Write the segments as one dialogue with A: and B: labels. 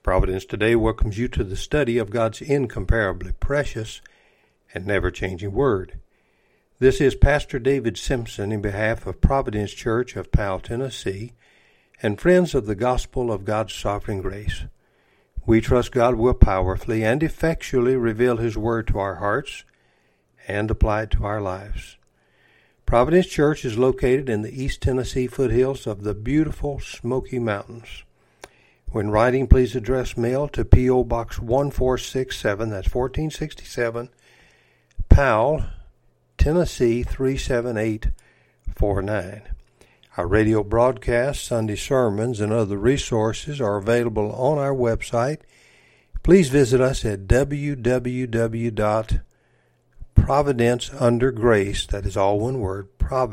A: Providence Today welcomes you to the study of God's incomparably precious and never-changing Word. This is Pastor David Simpson in behalf of Providence Church of Powell, Tennessee, and friends of the Gospel of God's Sovereign Grace. We trust God will powerfully and effectually reveal His Word to our hearts and apply it to our lives. Providence Church is located in the East Tennessee foothills of the beautiful Smoky Mountains. When writing, please address mail to P.O. Box 1467, that's 1467, Powell, Tennessee 37849. Our radio broadcasts, Sunday sermons, and other resources are available on our website. Please visit us at www.providenceundergrace, that is all one word,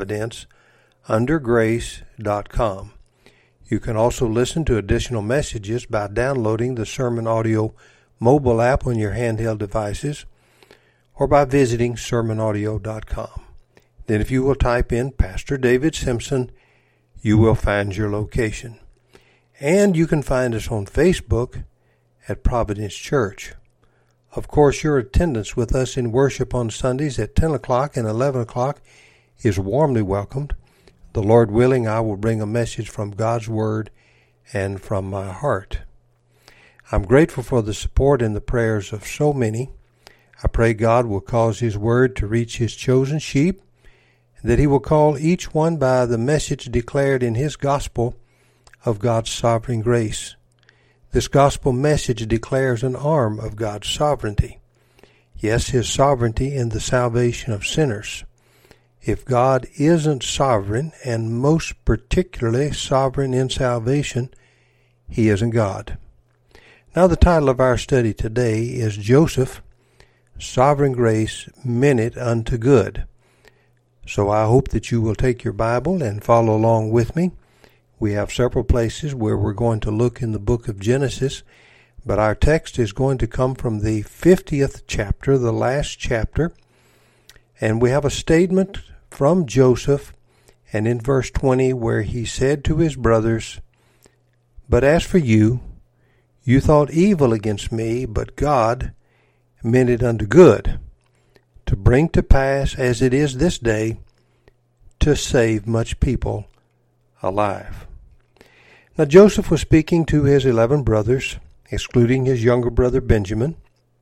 A: providenceundergrace.com. You can also listen to additional messages by downloading the Sermon Audio mobile app on your handheld devices or by visiting sermonaudio.com. Then if you will type in Pastor David Simpson, you will find your location. And you can find us on Facebook at Providence Church. Of course, your attendance with us in worship on Sundays at 10 o'clock and 11 o'clock is warmly welcomed. The Lord willing, I will bring a message from God's Word and from my heart. I'm grateful for the support and the prayers of so many. I pray God will cause His Word to reach His chosen sheep, and that He will call each one by the message declared in His gospel of God's sovereign grace. This gospel message declares an arm of God's sovereignty. Yes, His sovereignty in the salvation of sinners. If God isn't sovereign, and most particularly sovereign in salvation, He isn't God. Now the title of our study today is Joseph, Sovereign Grace Meant It Unto Good. So I hope that you will take your Bible and follow along with me. We have several places where we're going to look in the book of Genesis, but our text is going to come from the 50th chapter, the last chapter, and we have a statement from Joseph, and in verse 20 where he said to his brothers, "But as for you, you thought evil against me, but God meant it unto good, to bring to pass as it is this day, to save much people alive." Now Joseph was speaking to his 11 brothers, excluding his younger brother Benjamin,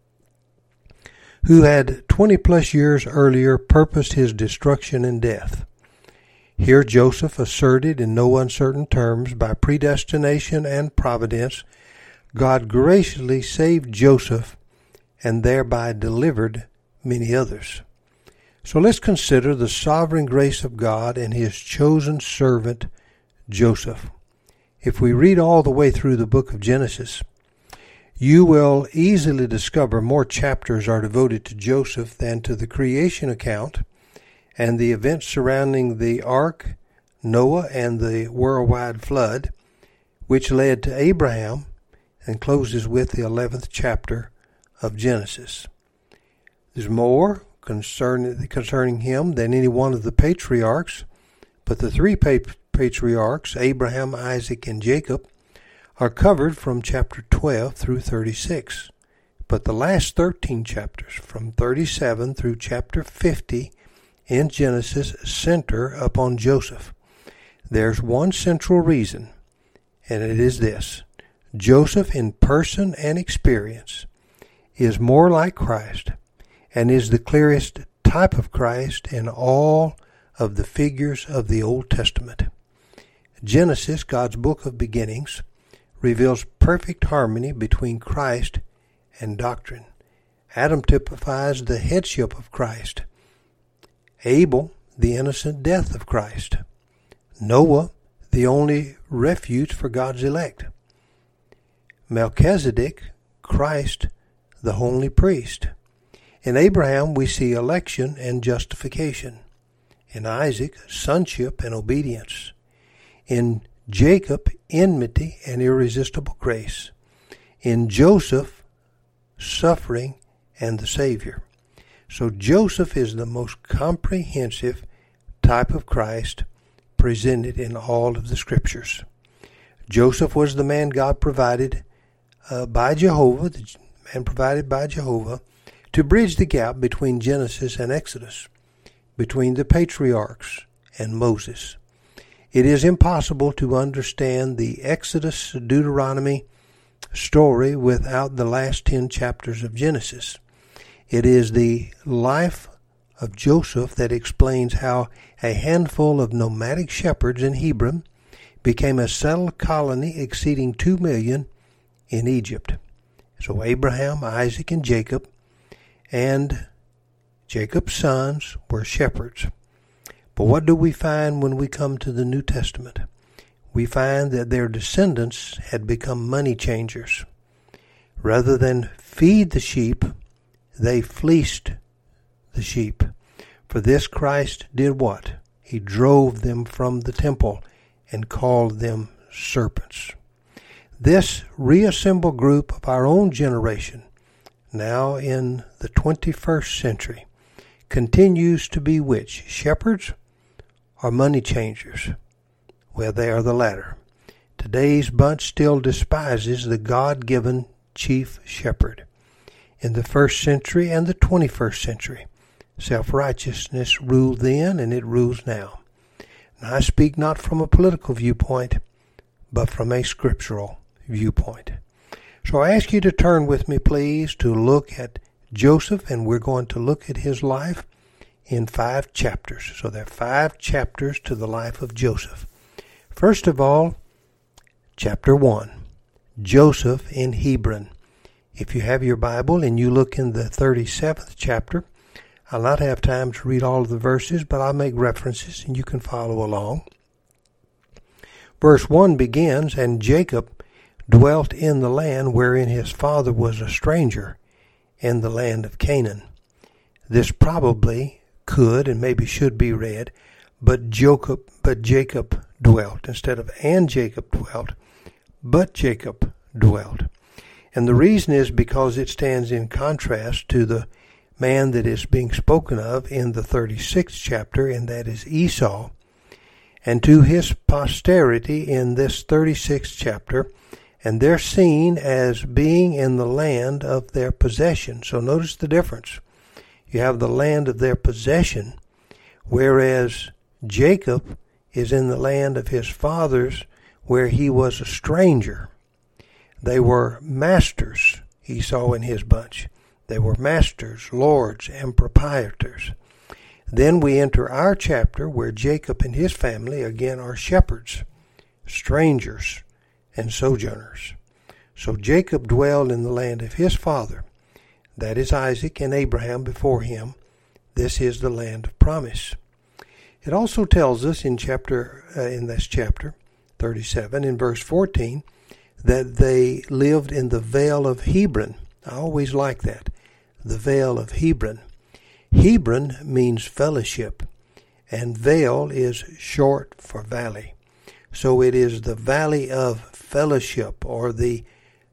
A: who had 20-plus years earlier purposed his destruction and death. Here Joseph asserted in no uncertain terms, by predestination and providence, God graciously saved Joseph and thereby delivered many others. So let's consider the sovereign grace of God and His chosen servant Joseph. If we read all the way through the book of Genesis, you will easily discover more chapters are devoted to Joseph than to the creation account and the events surrounding the ark, Noah, and the worldwide flood, which led to Abraham and closes with the 11th chapter of Genesis. There's more concerning him than any one of the patriarchs, but the three patriarchs, Abraham, Isaac, and Jacob, are covered from chapter 12 through 36. But the last 13 chapters, from 37 through chapter 50 in Genesis, center upon Joseph. There's one central reason, and it is this: Joseph in person and experience is more like Christ and is the clearest type of Christ in all of the figures of the Old Testament. Genesis, God's book of beginnings, reveals perfect harmony between Christ and doctrine. Adam typifies the headship of Christ. Abel, the innocent death of Christ. Noah, the only refuge for God's elect. Melchizedek, Christ, the holy priest. In Abraham, we see election and justification. In Isaac, sonship and obedience. In Jacob, enmity and irresistible grace. In Joseph, suffering and the Savior. So Joseph is the most comprehensive type of Christ presented in all of the Scriptures. Joseph was the man God provided by Jehovah, the man provided by Jehovah, to bridge the gap between Genesis and Exodus, between the patriarchs and Moses. It is impossible to understand the Exodus Deuteronomy story without the last 10 chapters of Genesis. It is the life of Joseph that explains how a handful of nomadic shepherds in Hebron became a settled colony exceeding 2 million in Egypt. So Abraham, Isaac, and Jacob's sons were shepherds. But what do we find when we come to the New Testament? We find that their descendants had become money changers. Rather than feed the sheep, they fleeced the sheep. For this Christ did what? He drove them from the temple and called them serpents. This reassembled group of our own generation, now in the 21st century, continues to be which? Shepherds or money changers? Well, they are the latter. Today's bunch still despises the God-given chief shepherd. In the 1st century and the 21st century, self-righteousness ruled then and it rules now. Now, I speak not from a political viewpoint, but from a scriptural viewpoint. So I ask you to turn with me, please, to look at Joseph, and we're going to look at his life in 5 chapters. So there are 5 chapters to the life of Joseph. First of all, chapter 1, Joseph in Hebron. If you have your Bible and you look in the 37th chapter, I'll not have time to read all of the verses, but I'll make references and you can follow along. Verse 1 begins, "And Jacob dwelt in the land wherein his father was a stranger, in the land of Canaan." This probably could and maybe should be read, but Jacob dwelt, instead of "and Jacob dwelt," but Jacob dwelt. And the reason is because it stands in contrast to the man that is being spoken of in the 36th chapter, and that is Esau, and to his posterity in this 36th chapter, and they're seen as being in the land of their possession. So notice the difference. You have the land of their possession, whereas Jacob is in the land of his fathers, where he was a stranger. They were masters, Esau and his bunch. They were masters, lords, and proprietors. Then we enter our chapter where Jacob and his family again are shepherds, strangers, and sojourners. So Jacob dwelled in the land of his father. That is Isaac and Abraham before him. This is the land of promise. It also tells us in this chapter 37, in verse 14, that they lived in the Vale of Hebron. I always like that. The Vale of Hebron. Hebron means fellowship, and Vale is short for valley. So it is the Valley of Fellowship, or the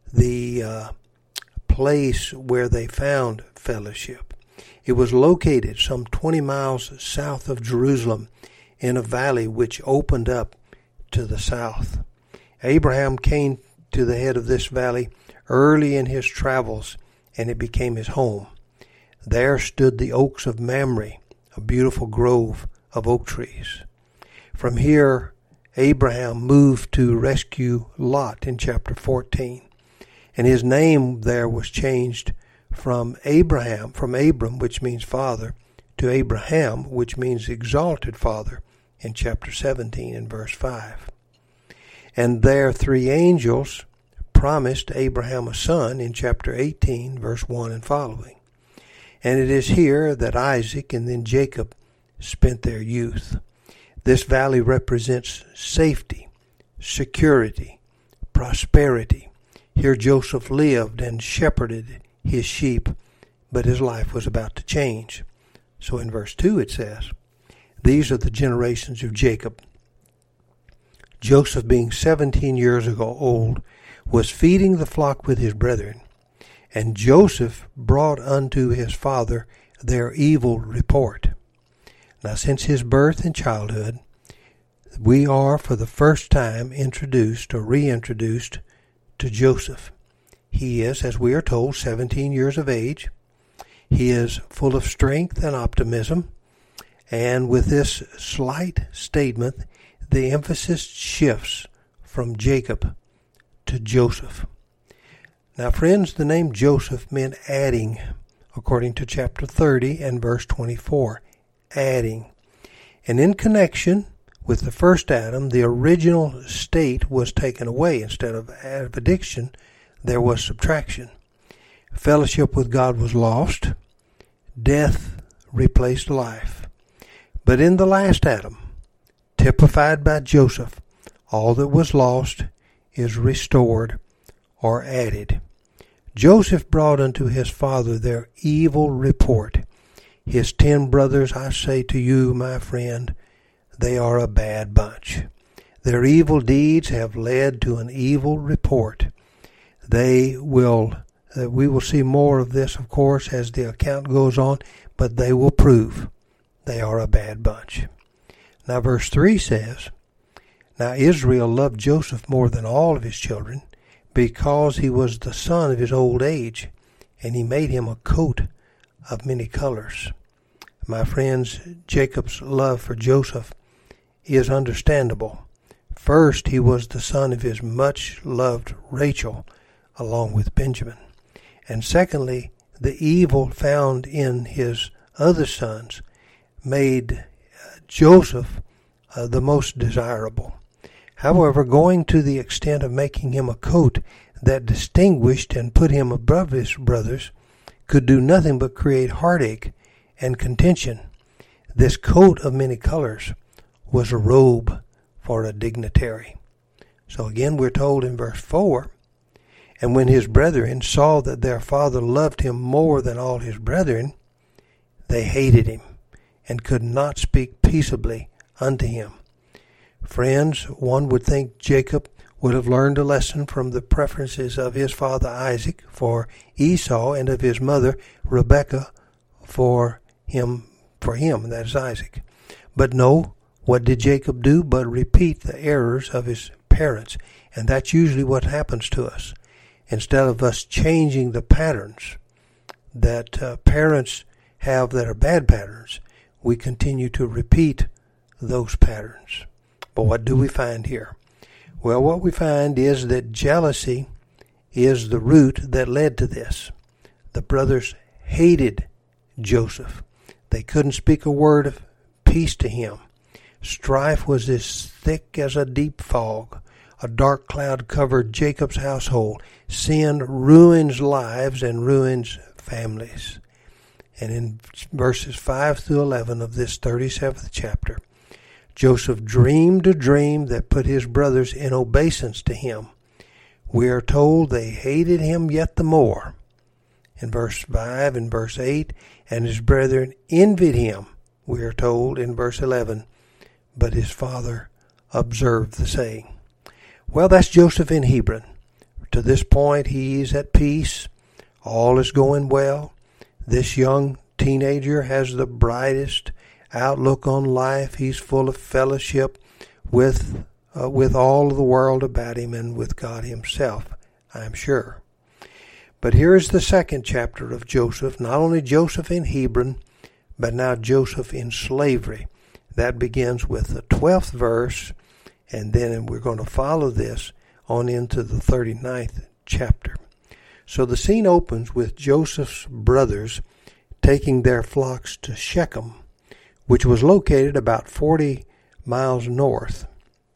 A: place where they found fellowship. It was located some 20 miles south of Jerusalem in a valley which opened up to the south. Abraham came to the head of this valley early in his travels, and it became his home. There stood the oaks of Mamre, a beautiful grove of oak trees. From here, Abraham moved to rescue Lot in chapter 14. And his name there was changed from Abram, which means father, to Abraham, which means exalted father, in chapter 17 and verse 5. And there 3 angels promised Abraham a son in chapter 18, verse 1 and following. And it is here that Isaac and then Jacob spent their youth. This valley represents safety, security, prosperity. Here Joseph lived and shepherded his sheep, but his life was about to change. So in verse 2 it says, "These are the generations of Jacob. Joseph, being 17 years old, was feeding the flock with his brethren. And Joseph brought unto his father their evil report." Now, since his birth and childhood, we are for the first time introduced or reintroduced to Joseph. He is, as we are told, 17 years of age. He is full of strength and optimism. And with this slight statement, the emphasis shifts from Jacob to Joseph. Now, friends, the name Joseph meant adding, according to chapter 30 and verse 24. Adding. And in connection with the first Adam, the original state was taken away. Instead of addition, there was subtraction. Fellowship with God was lost. Death replaced life. But in the last Adam, typified by Joseph, all that was lost is restored or added. Joseph brought unto his father their evil report. His 10 brothers, I say to you, my friend, they are a bad bunch. Their evil deeds have led to an evil report. We will see more of this, of course, as the account goes on, but they will prove they are a bad bunch. Now, verse 3 says, Now Israel loved Joseph more than all of his children, because he was the son of his old age, and he made him a coat of many colors. My friends, Jacob's love for Joseph is understandable. First, he was the son of his much-loved Rachel, along with Benjamin. And secondly, the evil found in his other sons made Joseph the most desirable. However, going to the extent of making him a coat that distinguished and put him above his brothers could do nothing but create heartache and contention. This coat of many colors was a robe for a dignitary. So again, we're told in verse 4, And when his brethren saw that their father loved him more than all his brethren, they hated him, and could not speak peaceably unto him. Friends, one would think Jacob would have learned a lesson from the preferences of his father Isaac for Esau, and of his mother Rebekah for him, that is Isaac. But no, what did Jacob do but repeat the errors of his parents? And that's usually what happens to us. Instead of us changing the patterns that parents have that are bad patterns, we continue to repeat those patterns. But what do we find here? Well, what we find is that jealousy is the root that led to this. The brothers hated Joseph. They couldn't speak a word of peace to him. Strife was as thick as a deep fog. A dark cloud covered Jacob's household. Sin ruins lives and ruins families. And in verses 5 through 11 of this 37th chapter, Joseph dreamed a dream that put his brothers in obeisance to him. We are told they hated him yet the more. In verse 5 and verse 8, and his brethren envied him, we are told in verse 11, but his father observed the saying. Well, that's Joseph in Hebron. To this point, he is at peace. All is going well. This young teenager has the brightest outlook on life. He's full of fellowship with all of the world about him and with God himself, I'm sure. But here is the second chapter of Joseph. Not only Joseph in Hebron, but now Joseph in slavery. That begins with the 12th verse, and then we're going to follow this on into the 39th chapter. So the scene opens with Joseph's brothers taking their flocks to Shechem, which was located about 40 miles north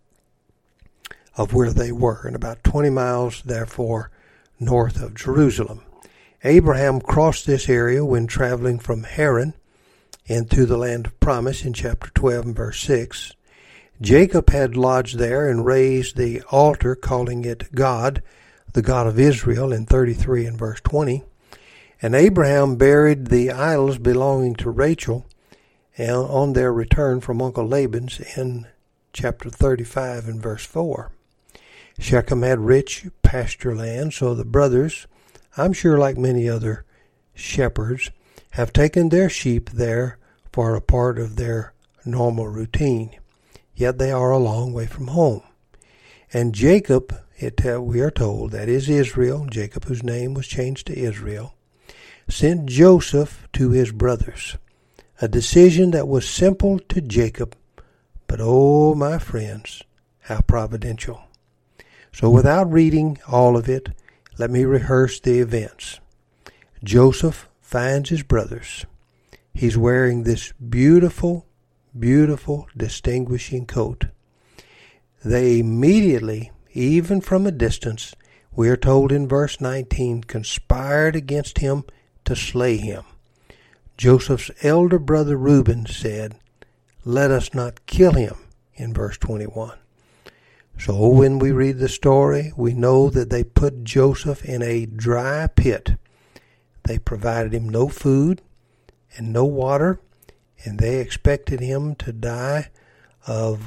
A: of where they were, and about 20 miles, therefore, north of Jerusalem. Abraham crossed this area when traveling from Haran into the land of promise in chapter 12 and verse 6. Jacob had lodged there and raised the altar, calling it God, the God of Israel, in 33 and verse 20. And Abraham buried the idols belonging to Rachel on their return from Uncle Laban's in chapter 35 and verse 4. Shechem had rich pasture land, so the brothers, I'm sure like many other shepherds, have taken their sheep there for a part of their normal routine. Yet they are a long way from home. And Jacob we are told, that is Israel, Jacob, whose name was changed to Israel, sent Joseph to his brothers. A decision that was simple to Jacob, but oh, my friends, how providential. So without reading all of it, let me rehearse the events. Joseph finds his brothers. He's wearing this beautiful, beautiful, distinguishing coat. They immediately, even from a distance, we are told in verse 19, conspired against him to slay him. Joseph's elder brother Reuben said, "Let us not kill him," in verse 21. So when we read the story, we know that they put Joseph in a dry pit. They provided him no food and no water, and they expected him to die of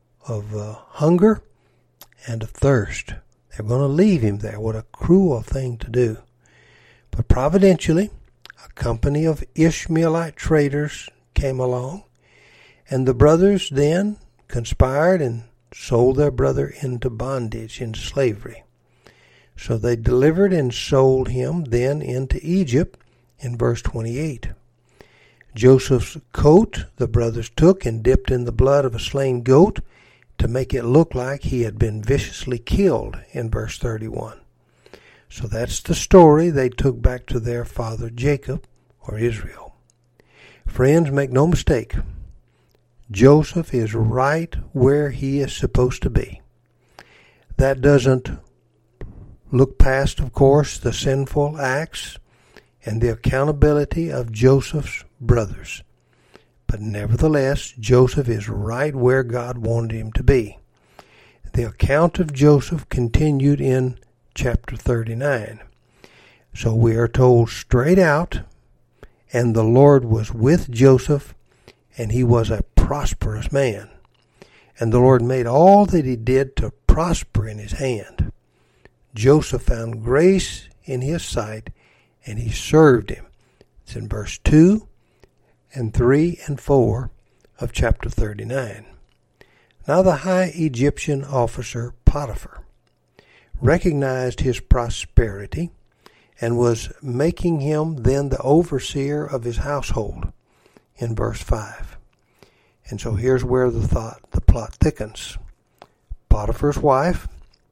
A: hunger and of thirst. They're going to leave him there. What a cruel thing to do. But providentially, a company of Ishmaelite traders came along, and the brothers then conspired and sold their brother into bondage, into slavery. So they delivered and sold him then into Egypt in verse 28. Joseph's coat the brothers took and dipped in the blood of a slain goat to make it look like he had been viciously killed in verse 31. So that's the story they took back to their father Jacob, or Israel. Friends, make no mistake, Joseph is right where he is supposed to be. That doesn't look past, of course, the sinful acts and the accountability of Joseph's brothers. But nevertheless, Joseph is right where God wanted him to be. The account of Joseph continued in chapter 39. So we are told straight out, and the Lord was with Joseph, and he was a prosperous man. And the Lord made all that he did to prosper in his hand. Joseph found grace in his sight, and he served him. It's in verse 2 and 3 and 4 of chapter 39. Now the high Egyptian officer Potiphar recognized his prosperity and was making him then the overseer of his household in verse 5. And so here's where the plot thickens. Potiphar's wife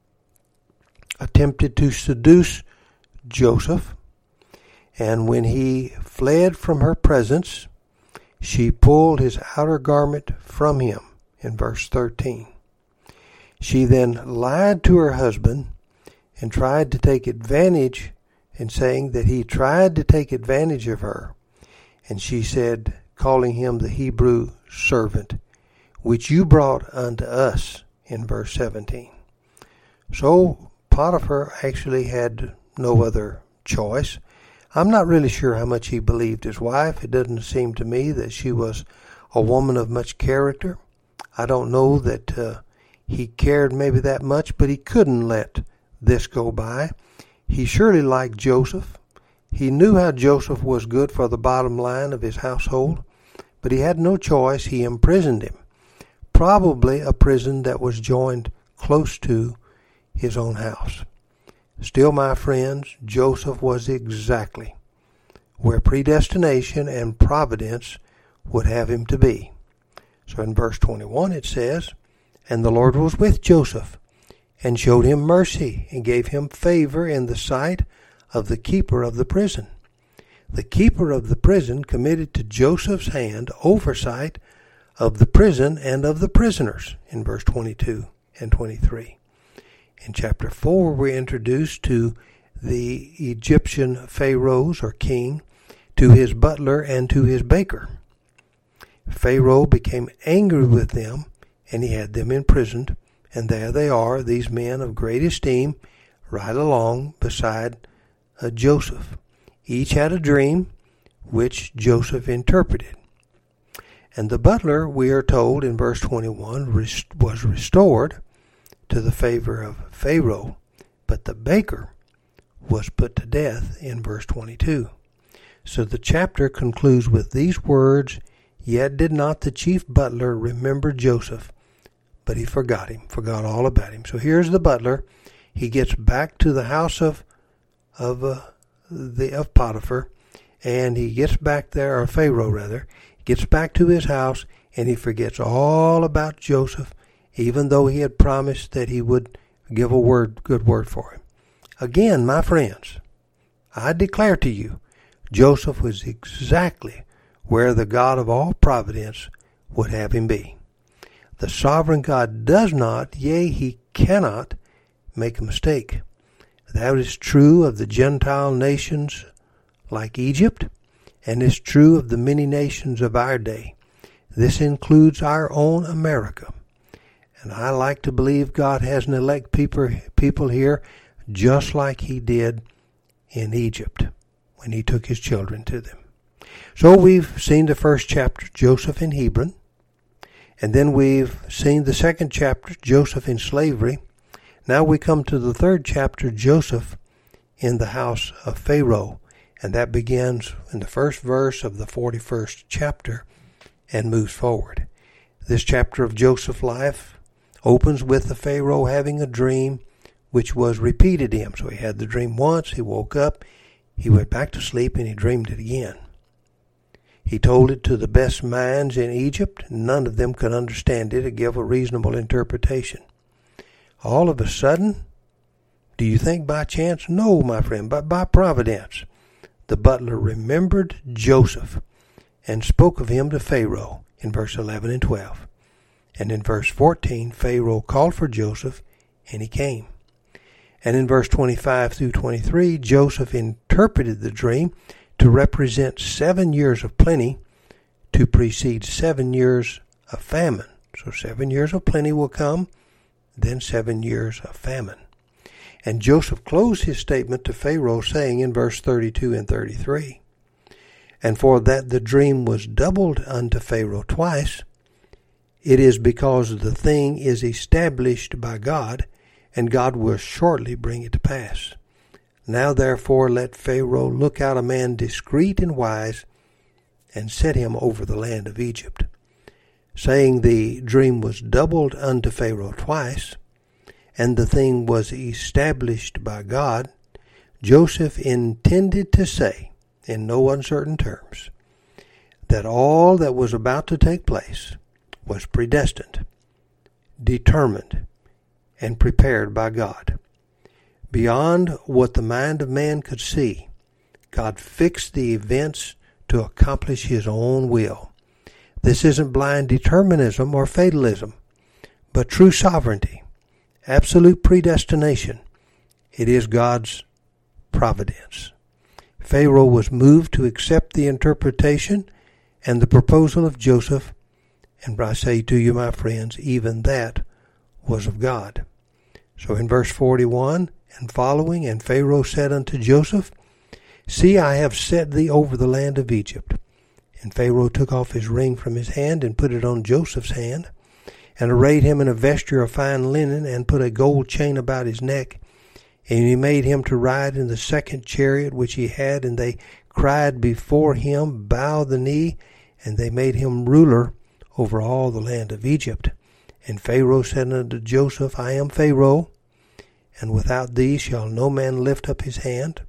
A: attempted to seduce Joseph, and when he fled from her presence, she pulled his outer garment from him in verse 13. She then lied to her husband and tried to take advantage, in saying that he tried to take advantage of her. And she said, calling him the Hebrew servant, which you brought unto us, in verse 17. So Potiphar actually had no other choice. I'm not really sure how much he believed his wife. It doesn't seem to me that she was a woman of much character. I don't know that he cared maybe that much, but he couldn't let this go by. He surely liked Joseph. He knew how Joseph was good for the bottom line of his household, but he had no choice. He imprisoned him, probably a prison that was joined close to his own house. Still, my friends, Joseph was exactly where predestination and providence would have him to be. So in verse 21 it says, "And the Lord was with Joseph, and showed him mercy, and gave him favor in the sight of the keeper of the prison." The keeper of the prison committed to Joseph's hand oversight of the prison and of the prisoners, in verse 22 and 23. In chapter 4, we're introduced to the Egyptian pharaohs, or king, to his butler and to his baker. Pharaoh became angry with them, and he had them imprisoned. And there they are, these men of great esteem, right along beside Joseph. Each had a dream, which Joseph interpreted. And the butler, we are told in verse 21, was restored to the favor of Pharaoh, but the baker was put to death in verse 22. So the chapter concludes with these words, "Yet did not the chief butler remember Joseph, but he forgot him," forgot all about him. So here's the butler. he gets back to the house of Potiphar, and he gets back there, or Pharaoh rather, gets back to his house, and he forgets all about Joseph, even though he had promised that he would give a good word for him. Again, my friends, I declare to you, Joseph was exactly where the God of all providence would have him be. The sovereign God does not, yea, he cannot make a mistake. That is true of the Gentile nations like Egypt, and is true of the many nations of our day. This includes our own America. And I like to believe God has an elect people here just like he did in Egypt when he took his children to them. So we've seen the first chapter, Joseph in Hebron. And then we've seen the second chapter, Joseph in slavery. Now we come to the third chapter, Joseph in the house of Pharaoh. And that begins in the first verse of the 41st chapter and moves forward. This chapter of Joseph's life opens with the Pharaoh having a dream which was repeated to him. So he had the dream once, he woke up, he went back to sleep, and he dreamed it again. He told it to the best minds in Egypt. None of them could understand it or give a reasonable interpretation. All of a sudden, do you think by chance? No, my friend, but by providence. The butler remembered Joseph and spoke of him to Pharaoh in verse 11 and 12. And in verse 14, Pharaoh called for Joseph, and he came. And in verse 25 through 23, Joseph interpreted the dream to represent 7 years of plenty to precede 7 years of famine. So 7 years of plenty will come, then 7 years of famine. And Joseph closed his statement to Pharaoh, saying in verse 32 and 33, "And for that the dream was doubled unto Pharaoh twice, it is because the thing is established by God, and God will shortly bring it to pass. Now therefore let Pharaoh look out a man discreet and wise, and set him over the land of Egypt." Saying the dream was doubled unto Pharaoh twice, and the thing was established by God, Joseph intended to say, in no uncertain terms, that all that was about to take place was predestined, determined, and prepared by God. Beyond what the mind of man could see, God fixed the events to accomplish his own will. This isn't blind determinism or fatalism, but true sovereignty, absolute predestination. It is God's providence. Pharaoh was moved to accept the interpretation and the proposal of Joseph, and I say to you, my friends, even that was of God. So in verse 41 and following, "And Pharaoh said unto Joseph, See, I have set thee over the land of Egypt. And Pharaoh took off his ring from his hand and put it on Joseph's hand, and arrayed him in a vesture of fine linen, and put a gold chain about his neck. And he made him to ride in the second chariot which he had, and they cried before him, Bow the knee, and they made him ruler over all the land of Egypt. And Pharaoh said unto Joseph, I am Pharaoh, and without thee shall no man lift up his hand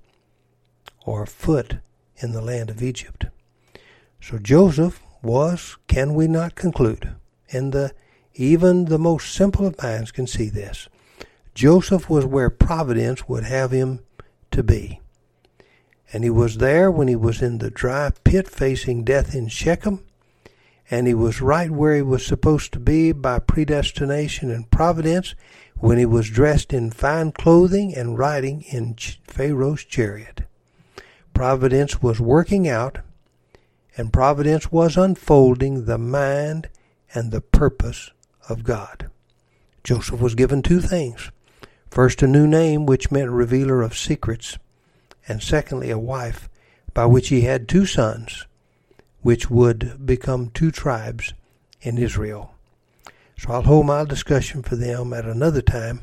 A: or foot in the land of Egypt." So Joseph was, can we not conclude, and even the most simple of minds can see this, Joseph was where providence would have him to be. And he was there when he was in the dry pit facing death in Shechem, and he was right where he was supposed to be by predestination and providence when he was dressed in fine clothing and riding in Pharaoh's chariot. Providence was working out, and providence was unfolding the mind and the purpose of God. Joseph was given two things. First, a new name, which meant revealer of secrets, and secondly, a wife, by which he had two sons, which would become two tribes in Israel. So I'll hold my discussion for them at another time.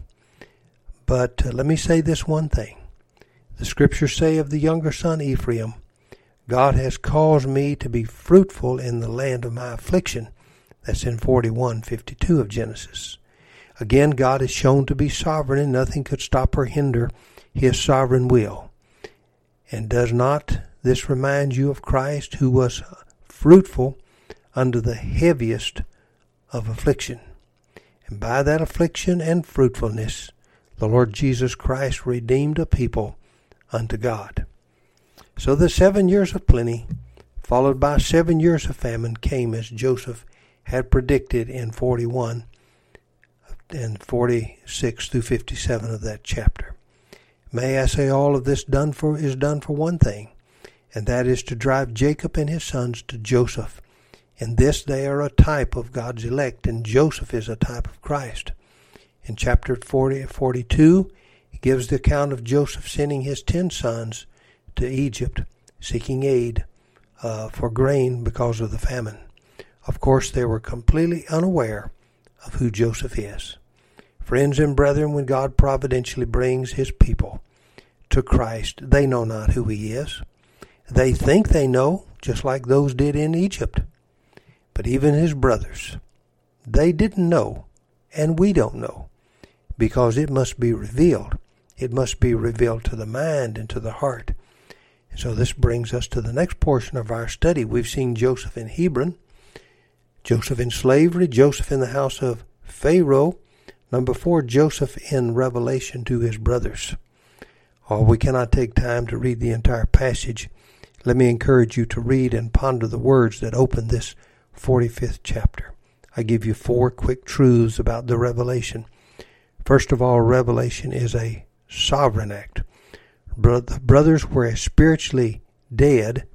A: But let me say this one thing. The scriptures say of the younger son Ephraim, God has caused me to be fruitful in the land of my affliction. That's in 41:52 of Genesis. Again, God is shown to be sovereign, and nothing could stop or hinder his sovereign will. And does not this remind you of Christ, who was fruitful under the heaviest of affliction? And by that affliction and fruitfulness, the Lord Jesus Christ redeemed a people unto God. So the 7 years of plenty, followed by 7 years of famine, came as Joseph had predicted in 41 and 46 through 57 of that chapter. May I say all of this is done for one thing, and that is to drive Jacob and his sons to Joseph. In this they are a type of God's elect, and Joseph is a type of Christ. In chapter 42, he gives the account of Joseph sending his 10 sons to Egypt, seeking aid for grain because of the famine. Of course, they were completely unaware of who Joseph is. Friends and brethren, when God providentially brings his people to Christ, they know not who he is. They think they know, just like those did in Egypt. But even his brothers, they didn't know, and we don't know, because it must be revealed. It must be revealed to the mind and to the heart. And so this brings us to the next portion of our study. We've seen Joseph in Hebron, Joseph in slavery, Joseph in the house of Pharaoh. Number 4, Joseph in revelation to his brothers. We cannot take time to read the entire passage. Let me encourage you to read and ponder the words that open this 45th chapter. I give you 4 quick truths about the revelation. First of all, revelation is a sovereign act. The brothers were as spiritually dead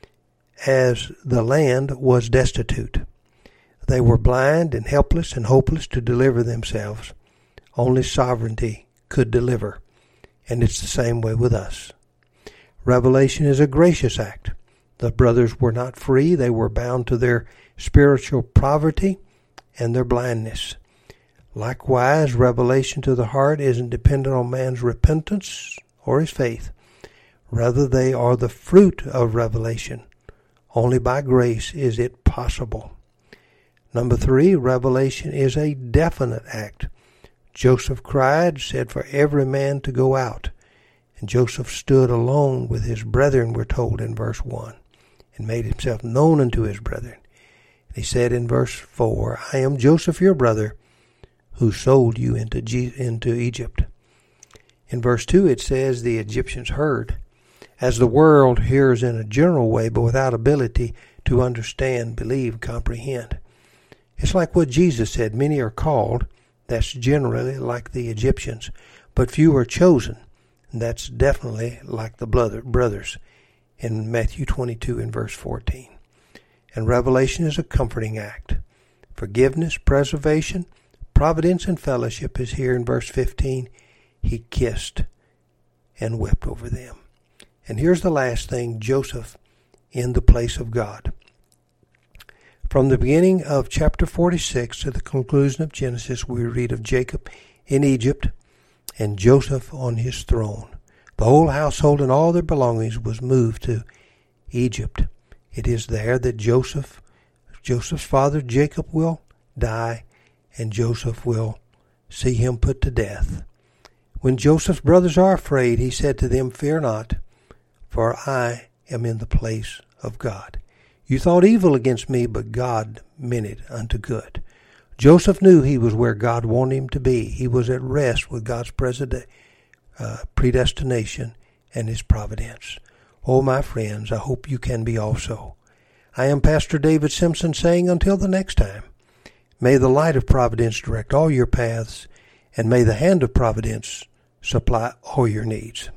A: as the land was destitute. They were blind and helpless and hopeless to deliver themselves. Only sovereignty could deliver. And it's the same way with us. Revelation is a gracious act. The brothers were not free. They were bound to their spiritual poverty and their blindness. Likewise, revelation to the heart isn't dependent on man's repentance or his faith. Rather, they are the fruit of revelation. Only by grace is it possible. Number 3, revelation is a definite act. Joseph cried, said for every man to go out. And Joseph stood alone with his brethren, we're told in verse 1, and made himself known unto his brethren. He said in verse 4, I am Joseph your brother, who sold you into Egypt. In verse 2 it says the Egyptians heard, as the world hears in a general way, but without ability to understand, believe, comprehend. It's like what Jesus said, many are called, that's generally like the Egyptians, but few are chosen. And that's definitely like the brothers in Matthew 22 and verse 14. And revelation is a comforting act. Forgiveness, preservation, providence, and fellowship is here in verse 15. He kissed and wept over them. And here's the last thing, Joseph in the place of God. From the beginning of chapter 46 to the conclusion of Genesis, we read of Jacob in Egypt and Joseph on his throne. The whole household and all their belongings was moved to Egypt. It is there that Joseph's father Jacob will die, and Joseph will see him put to death. When Joseph's brothers are afraid, he said to them, Fear not, for I am in the place of God. You thought evil against me, but God meant it unto good. Joseph knew he was where God wanted him to be. He was at rest with God's predestination and his providence. Oh, my friends, I hope you can be also. I am Pastor David Simpson saying until the next time, may the light of providence direct all your paths, and may the hand of providence supply all your needs.